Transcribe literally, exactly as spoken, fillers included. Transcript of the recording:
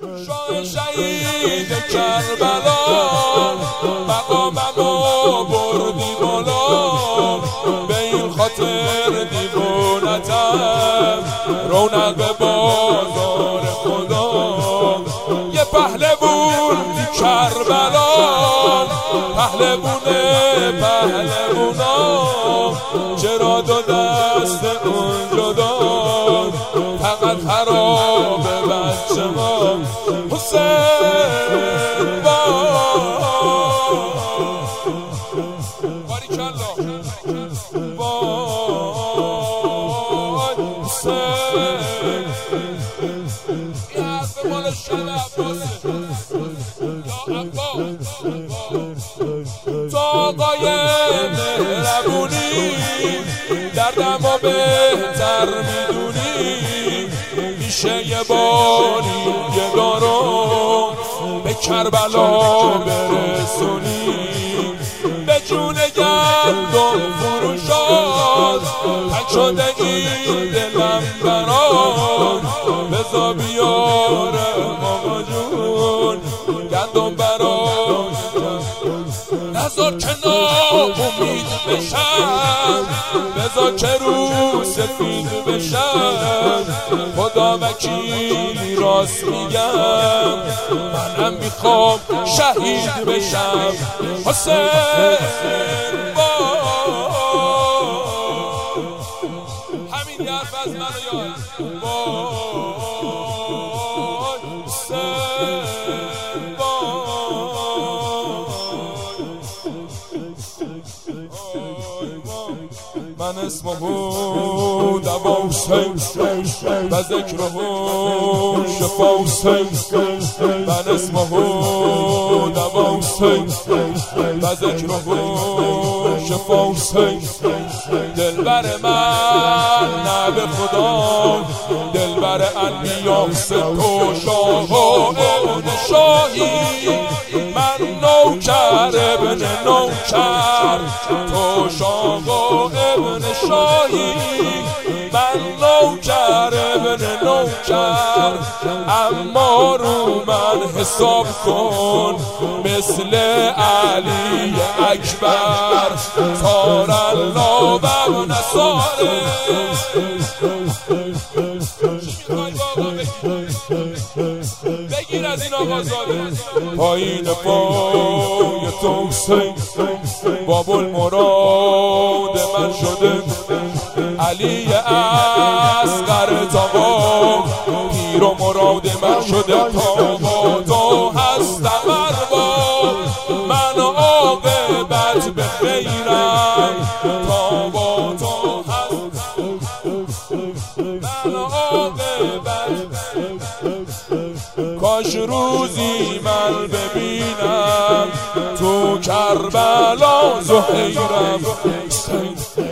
شاه شهید کربلا مقاممو بردی بالا، به این خاطر دیوونتم رونق بازار خدا. یه پهلوون دی کربلا، پهلوونه پهلوونا، چرا دو دست اون جدا، فقط خراب بچه ما حسین با باریکالله وای حسین. این حرف مال شب عباسه یا عبا. تو آقای مهربونی دردمو بهتر میدونی، میشه یه باری یه دارو به کربلا برسونی، به جون گندم فروشاد تک شده این دلم برات، بزا بیاره ماما جون گندم برات، نذار که ناامید بشم، بذار که رو سفید بشم، خدا وکیلی راست میگم، منم میخوام شهید بشم حسین با. همین حرف از منو یاد حسین با. من اسمه دوا حسین و ذکره شفا حسین، من اسمه دوا حسین و ذکره شفا حسین. دلبر من نه به خدا، دلبر انبیا ست و شاه و ابن شاهی، من نوکر ابن نوکر، تو شاه و ابن شاهی، من نوکر ابن نوکر. اما رو من حساب کن مثل علی اکبر، تار الله و نصاره. بگیر از این آقازاده پایین پای تو حسین، باب المراد من شده علی اصغر تاقا، پیر و مراد من شده تاقا، تو هستم ارباب من عاقبت به خیرم، تاقا تو هستم من عاقبت. کاش روزی من ببینم تو کربلا زهیرم.